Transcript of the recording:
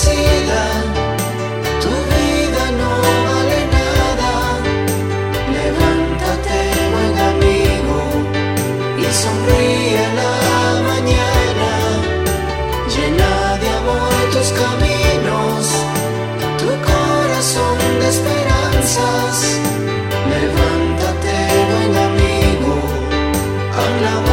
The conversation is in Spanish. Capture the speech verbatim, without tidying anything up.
vencida, tu vida no vale nada. Levántate, buen amigo, y sonríe a la mañana. Llena de amor tus caminos, tu corazón de esperanzas. Levántate, buen amigo, habla.